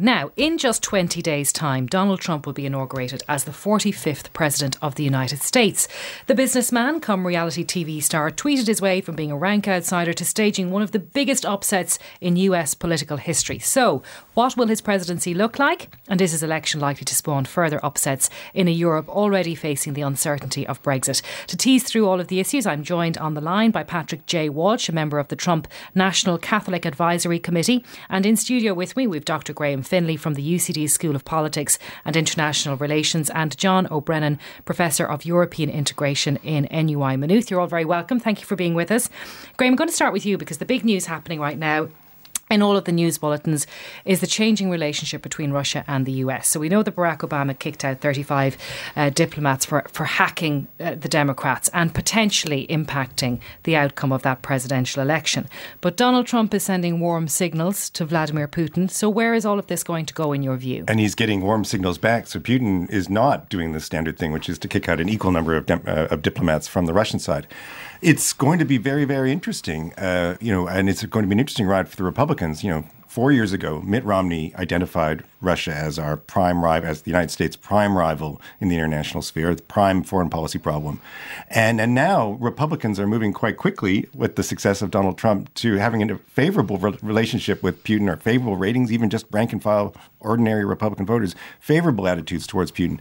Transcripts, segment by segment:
Now, in just 20 days' time, Donald Trump will be inaugurated as the 45th President of the United States. The businessman, come reality TV star, tweeted his way from being a rank outsider to staging one of the biggest upsets in US political history. So, what will his presidency look like? And is his election likely to spawn further upsets in a Europe already facing the uncertainty of Brexit? To tease through all of the issues, I'm joined on the line by Patrick J. Walsh, a member of the Trump National Catholic Advisory Committee. And in studio with me, we've Dr. Graham Finlay from the UCD School of Politics and International Relations, and John O'Brennan, Professor of European Integration in NUI Maynooth. You're all very welcome. Thank you for being with us. Graham, I'm going to start with you because the big news happening right now in all of the news bulletins is the changing relationship between Russia and the US. So we know that Barack Obama kicked out 35 diplomats for hacking the Democrats and potentially impacting the outcome of that presidential election. But Donald Trump is sending warm signals to Vladimir Putin. So where is all of this going to go in your view? And he's getting warm signals back. So Putin is not doing the standard thing, which is to kick out an equal number of diplomats from the Russian side. It's going to be very, very interesting, and it's going to be an interesting ride for the Republicans. 4 years ago, Mitt Romney identified Russia as our prime rival, as the United States' prime rival in the international sphere, the prime foreign policy problem. And now Republicans are moving quite quickly with the success of Donald Trump to having a favorable relationship with Putin, or favorable ratings, even just rank and file ordinary Republican voters, favorable attitudes towards Putin.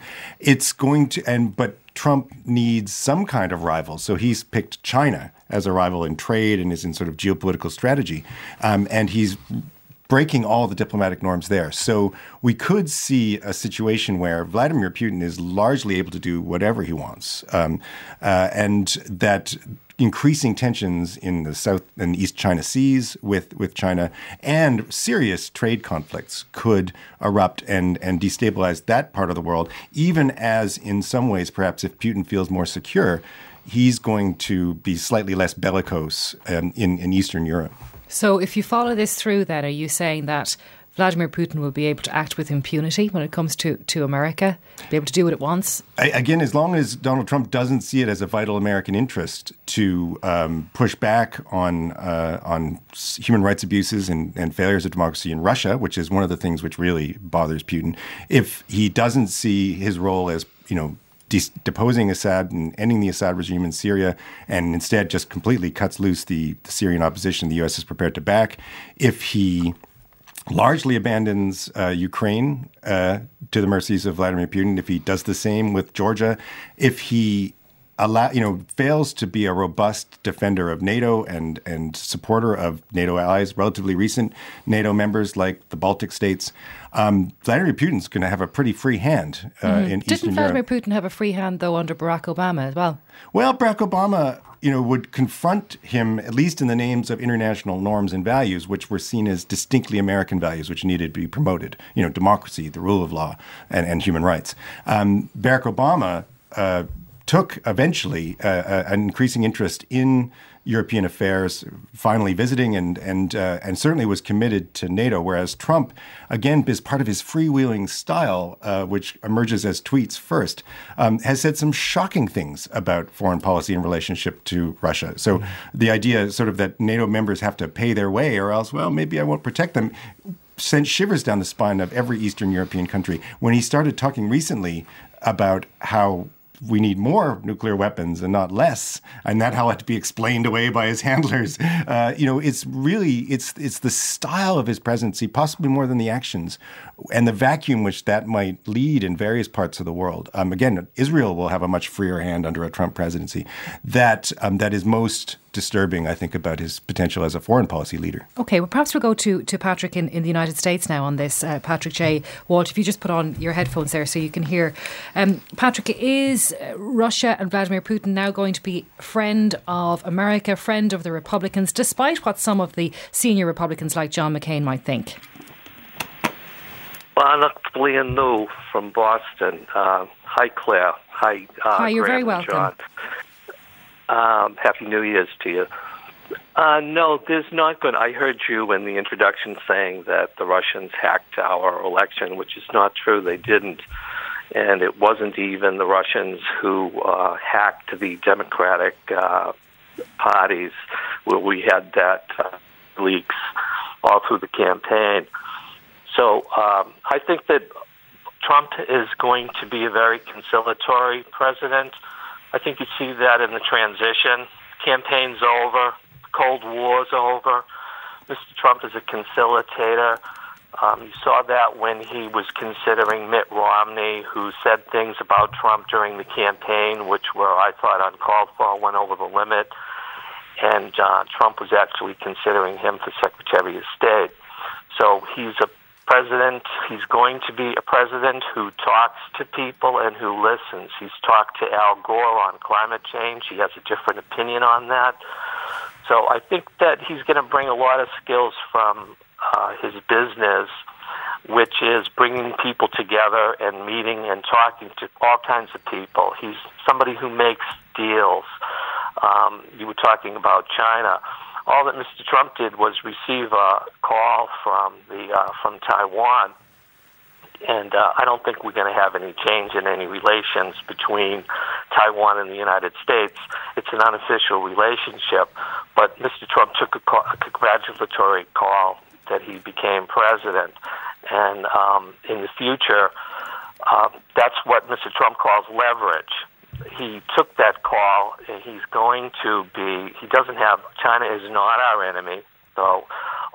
But Trump needs some kind of rival. So he's picked China as a rival in trade and is in sort of geopolitical strategy. And he's breaking all the diplomatic norms there. So we could see a situation where Vladimir Putin is largely able to do whatever he wants, and that increasing tensions in the South and East China Seas with China and serious trade conflicts could erupt and destabilize that part of the world, even as in some ways, perhaps if Putin feels more secure, he's going to be slightly less bellicose in Eastern Europe. So if you follow this through, then, are you saying that Vladimir Putin will be able to act with impunity when it comes to America, be able to do what it wants? Again, as long as Donald Trump doesn't see it as a vital American interest to push back on human rights abuses and failures of democracy in Russia, which is one of the things which really bothers Putin, if he doesn't see his role as, deposing Assad and ending the Assad regime in Syria, and instead just completely cuts loose the Syrian opposition the U.S. is prepared to back, if he largely abandons Ukraine to the mercies of Vladimir Putin, if he does the same with Georgia, if he fails to be a robust defender of NATO and supporter of NATO allies, relatively recent NATO members like the Baltic states, Vladimir Putin's going to have a pretty free hand in Eastern Europe. Didn't Vladimir Putin have a free hand, though, under Barack Obama as well? Well, Barack Obama, would confront him, at least in the names of international norms and values, which were seen as distinctly American values, which needed to be promoted. Democracy, the rule of law, and human rights. Barack Obama took eventually an increasing interest in European affairs, finally visiting and certainly was committed to NATO, whereas Trump, again, is part of his freewheeling style, which emerges as tweets first, has said some shocking things about foreign policy in relationship to Russia. So the idea sort of that NATO members have to pay their way or else, well, maybe I won't protect them, sent shivers down the spine of every Eastern European country. When he started talking recently about how we need more nuclear weapons and not less, and that had to be explained away by his handlers. It's the style of his presidency, possibly more than the actions, and the vacuum which that might lead in various parts of the world. Again, Israel will have a much freer hand under a Trump presidency. That is most disturbing, I think, about his potential as a foreign policy leader. Okay, well, perhaps we'll go to Patrick in the United States now on this. Patrick J. Walsh, if you just put on your headphones there so you can hear. Patrick, is Russia and Vladimir Putin now going to be friend of America, friend of the Republicans, despite what some of the senior Republicans like John McCain might think? Well, Liam New from Boston. Hi, Claire. Hi, you're Graham very welcome. John. Happy New Year's to you. No, there's not going to. I heard you in the introduction saying that the Russians hacked our election, which is not true. They didn't. And it wasn't even the Russians who hacked the Democratic parties, where we had that leaks all through the campaign. So I think that Trump is going to be a very conciliatory president. I think you see that in the transition. Campaign's over. Cold War's over. Mr. Trump is a conciliator. You saw that when he was considering Mitt Romney, who said things about Trump during the campaign, which were, I thought, uncalled for, went over the limit. And Trump was actually considering him for Secretary of State. So he's a president. He's going to be a president who talks to people and who listens. He's talked to Al Gore on climate change. He has a different opinion on that. So I think that he's going to bring a lot of skills from his business, which is bringing people together and meeting and talking to all kinds of people. He's somebody who makes deals. You were talking about China. All that Mr. Trump did was receive a call from Taiwan, and I don't think we're going to have any change in any relations between Taiwan and the United States. It's an unofficial relationship, but Mr. Trump took a congratulatory call that he became president, and in the future, that's what Mr. Trump calls leverage. He took that call, and he doesn't have, China is not our enemy, so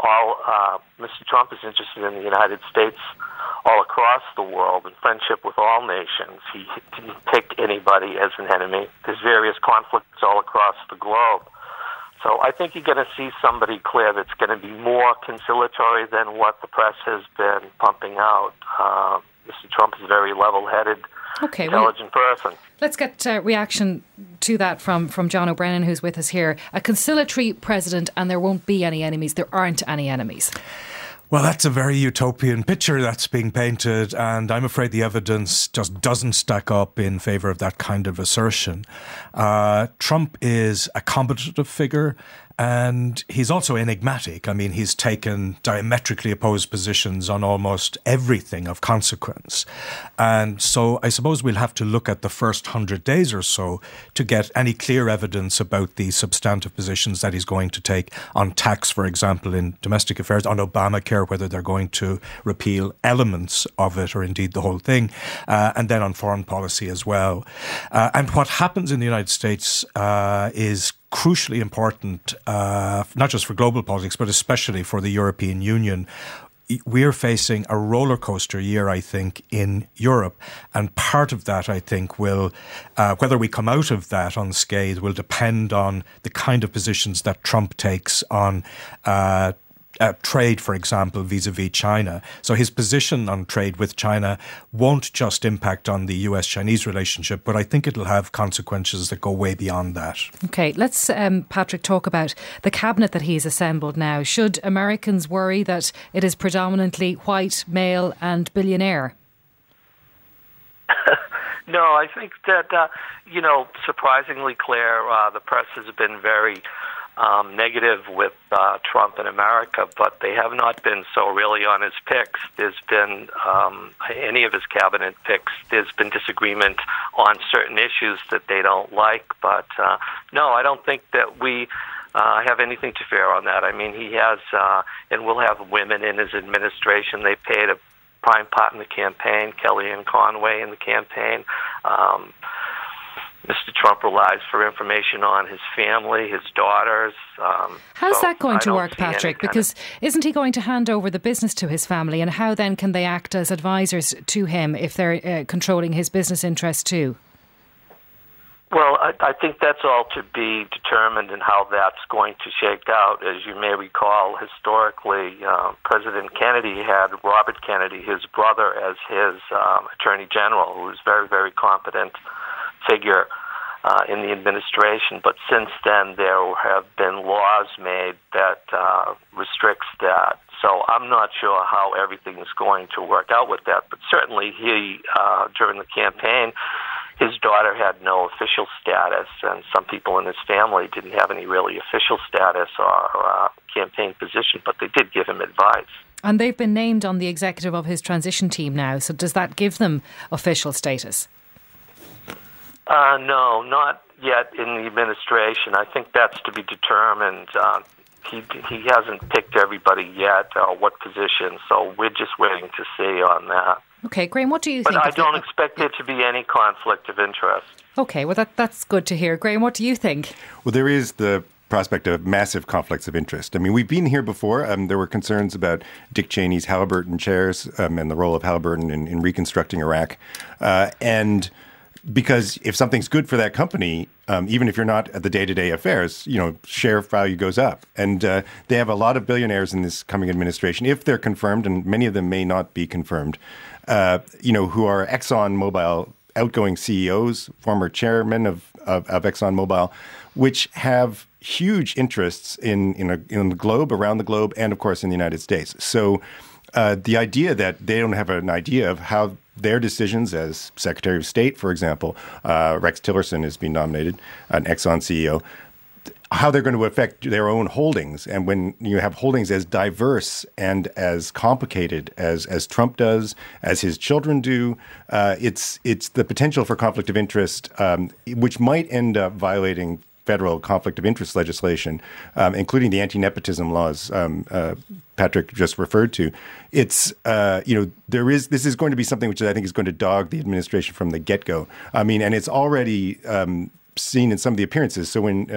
Mr. Trump is interested in the United States all across the world in friendship with all nations. He didn't pick anybody as an enemy. There's various conflicts all across the globe. So I think you're going to see somebody clear that's going to be more conciliatory than what the press has been pumping out. Mr. Trump is a very level-headed, intelligent person. Let's get reaction to that from John O'Brennan, who's with us here. A conciliatory president, and there won't be any enemies. There aren't any enemies. Well, that's a very utopian picture that's being painted, and I'm afraid the evidence just doesn't stack up in favour of that kind of assertion. Trump is a combative figure, and he's also enigmatic. I mean, he's taken diametrically opposed positions on almost everything of consequence. And so I suppose we'll have to look at the first 100 days or so to get any clear evidence about the substantive positions that he's going to take on tax, for example, in domestic affairs, on Obamacare, whether they're going to repeal elements of it or indeed the whole thing, and then on foreign policy as well. And what happens in the United States is crucially important, not just for global politics, but especially for the European Union. We're facing a roller coaster year, I think, in Europe. And part of that, I think, will, whether we come out of that unscathed, will depend on the kind of positions that Trump takes on trade, for example, vis-a-vis China. So his position on trade with China won't just impact on the US-Chinese relationship, but I think it'll have consequences that go way beyond that. OK, let's, Patrick, talk about the cabinet that he's assembled now. Should Americans worry that it is predominantly white, male and billionaire? No, I think that, surprisingly, Claire, the press has been very negative with Trump in America, but they have not been so really on his picks. There's been any of his cabinet picks. There's been disagreement on certain issues that they don't like, but no, I don't think that we have anything to fear on that. I mean, he has and will have women in his administration. They played a prime part in the campaign, Kellyanne Conway in the campaign. Mr. Trump relies for information on his family, his daughters. How's that going to work, Patrick? Because isn't he going to hand over the business to his family? And how then can they act as advisors to him if they're controlling his business interests too? Well, I think that's all to be determined and how that's going to shake out. As you may recall, historically, President Kennedy had Robert Kennedy, his brother, as his attorney general, who was very, very competent figure in the administration. But since then, there have been laws made that restricts that. So I'm not sure how everything is going to work out with that. But certainly he, during the campaign, his daughter had no official status, and some people in his family didn't have any really official status or campaign position, but they did give him advice. And they've been named on the executive of his transition team now, so does that give them official status? No, not yet in the administration. I think that's to be determined. he hasn't picked everybody yet, what position. So we're just waiting to see on that. Okay, Graham, what do you think? But I don't expect there to be any conflict of interest. Okay, well, that's good to hear. Graham, what do you think? Well, there is the prospect of massive conflicts of interest. I mean, we've been here before. There were concerns about Dick Cheney's Halliburton shares and the role of Halliburton in reconstructing Iraq. And because if something's good for that company, even if you're not at the day-to-day affairs, share value goes up. And they have a lot of billionaires in this coming administration, if they're confirmed, and many of them may not be confirmed, who are ExxonMobil outgoing CEOs, former chairmen of ExxonMobil, which have huge interests in the globe, around the globe, and of course in the United States. So the idea that they don't have an idea of how their decisions as Secretary of State, for example, Rex Tillerson has been nominated, an Exxon CEO, how they're going to affect their own holdings. And when you have holdings as diverse and as complicated as Trump does, as his children do, it's the potential for conflict of interest, which might end up violating federal conflict of interest legislation, including the anti-nepotism laws Patrick just referred to. It's this is going to be something which I think is going to dog the administration from the get-go. I mean, and it's already seen in some of the appearances. So when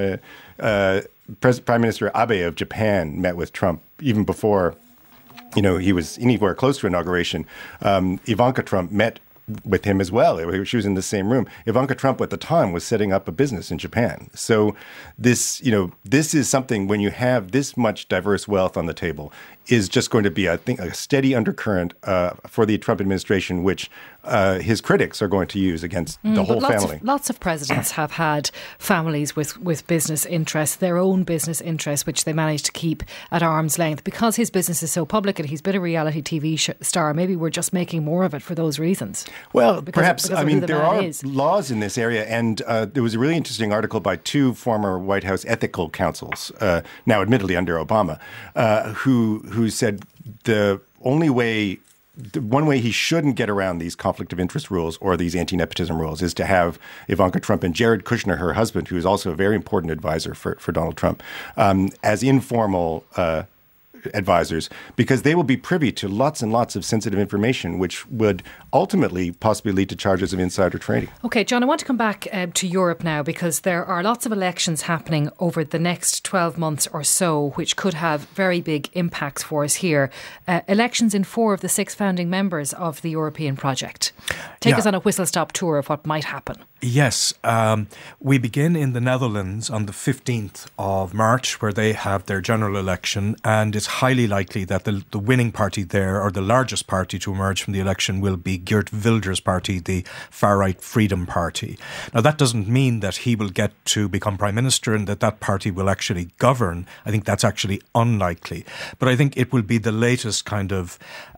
Prime Minister Abe of Japan met with Trump, even before he was anywhere close to inauguration, Ivanka Trump met with him as well. She was in the same room. Ivanka Trump at the time was setting up a business in Japan. So this is something, when you have this much diverse wealth on the table, is just going to be, I think, a steady undercurrent for the Trump administration, which his critics are going to use against the whole family. Lots of presidents have had families with business interests, their own business interests, which they manage to keep at arm's length. Because his business is so public and he's been a reality TV star, maybe we're just making more of it for those reasons. Well, perhaps. I mean, there are laws in this area, and there was a really interesting article by two former White House ethical counsels, now admittedly under Obama, who said one way he shouldn't get around these conflict of interest rules or these anti-nepotism rules is to have Ivanka Trump and Jared Kushner, her husband, who is also a very important advisor for Donald Trump, as informal advisors, because they will be privy to lots and lots of sensitive information, which would ultimately possibly lead to charges of insider trading. Okay, John, I want to come back to Europe now, because there are lots of elections happening over the next 12 months or so, which could have very big impacts for us here. Elections in 4 of the 6 founding members of the European project. Take us on a whistle-stop tour of what might happen. Yes. We begin in the Netherlands on the 15th of March, where they have their general election, and it's highly likely that the winning party there, or the largest party to emerge from the election, will be Geert Wilders' party, the far-right Freedom Party. Now, that doesn't mean that he will get to become Prime Minister and that party will actually govern. I think that's actually unlikely. But I think it will be the latest kind of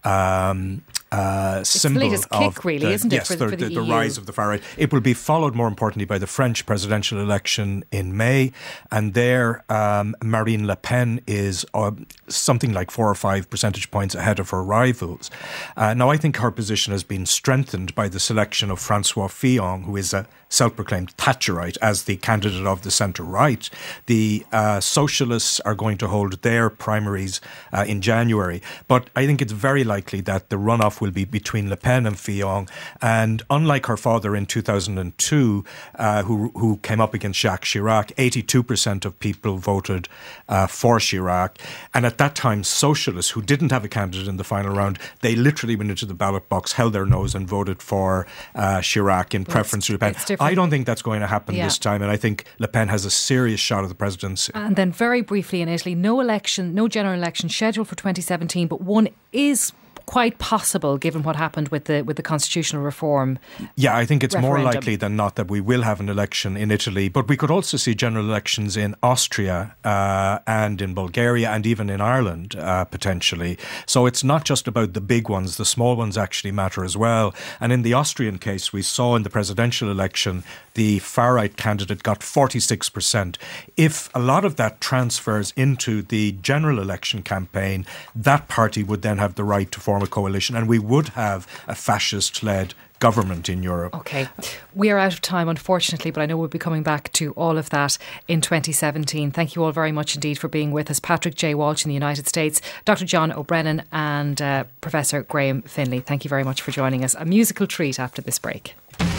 symbol the latest kick, really, isn't it? Yes, for the EU. Rise of the far right. It will be followed, more importantly, by the French presidential election in May, and there Marine Le Pen is something like 4 or 5 percentage points ahead of her rivals. Now, I think her position has been strengthened by the selection of François Fillon, who is a self-proclaimed Thatcherite, as the candidate of the centre-right. The socialists are going to hold their primaries in January, but I think it's very likely that the runoff will be between Le Pen and Fillon. And unlike her father in 2002, who came up against Jacques Chirac, 82% of people voted for Chirac. And at that time, socialists who didn't have a candidate in the final round, they literally went into the ballot box, held their nose and voted for Chirac in preference to Le Pen. I don't think that's going to happen this time, and I think Le Pen has a serious shot at the presidency. And then very briefly in Italy, no general election scheduled for 2017, but one is quite possible given what happened with the constitutional reform. Yeah, I think it's referendum. more likely than not that we will have an election in Italy, but we could also see general elections in Austria and in Bulgaria and even in Ireland potentially. So it's not just about the big ones, the small ones actually matter as well. And in the Austrian case, we saw in the presidential election the far-right candidate got 46%. If a lot of that transfers into the general election campaign, that party would then have the right to form a coalition, and we would have a fascist-led government in Europe. OK. We are out of time, unfortunately, but I know we'll be coming back to all of that in 2017. Thank you all very much indeed for being with us. Patrick J. Walsh in the United States, Dr. John O'Brennan and Professor Graham Finlay. Thank you very much for joining us. A musical treat after this break.